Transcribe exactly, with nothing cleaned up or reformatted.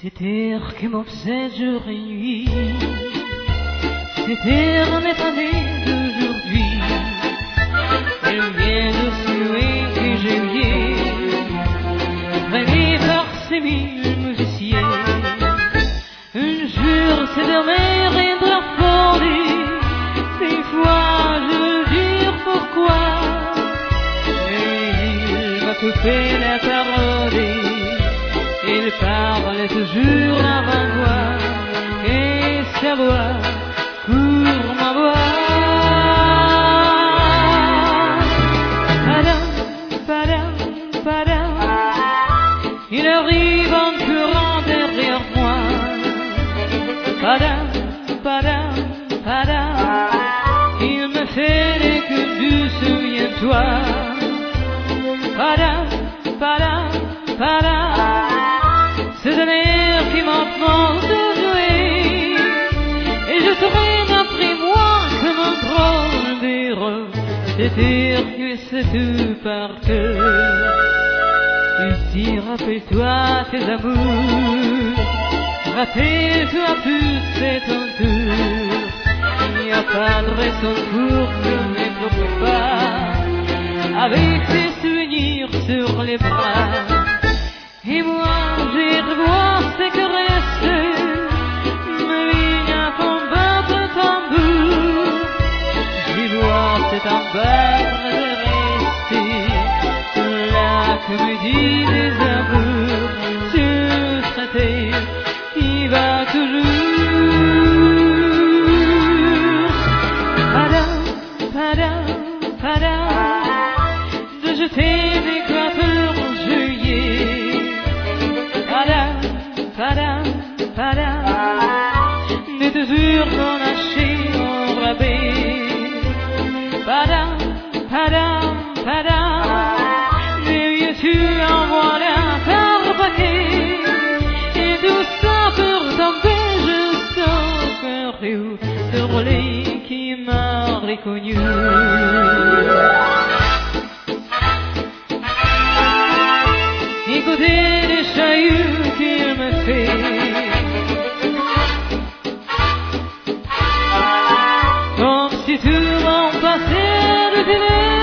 Cet air qui m'obsède jour et nuit, cet air n'est pas né d'aujourd'hui. Elle vient de celui que j'ai oublié, réveillé par ces mille musiciens. Un jour cette mer viendra fonder, des fois je veux dire pourquoi, mais il m'a coupé la parole. Il parle toujours à ma voix, et sa voix court ma voix. Padam, padam, padam, il arrive en courant derrière moi. Padam, padam, padam, il me fait des coups du souviens-toi. Padam, padam, padam, c'est un air qui m'empêche de jouer, et je traîne après moi comme un drôle d'héros. Cet air que c'est tout par cœur. Ici, rappelle-toi tes amours, rappelle-toi plus c'est ton tour. Il n'y a pas de raison pour que ne pleure pas, avec tes souvenirs sur les bras. Et moi, j'ai revoir ces caresses, me viens qu'on batte le tambour. J'y vois cet embarque de rester, la comédie des amours, sur cette terre qui va toujours. Padam, padam, padam, de jeter des coiffeurs en juillet. Padam, padam, padam, de toujours qu'on achète en rabais. Padam, padam, padam, mais vieux tu envoies la par paquet. Et tout ça pour tomber juste au cœur sur les qui m'a reconnu. Écoutez les chahuts qu'il me fait, comme si tout mon passé de délai.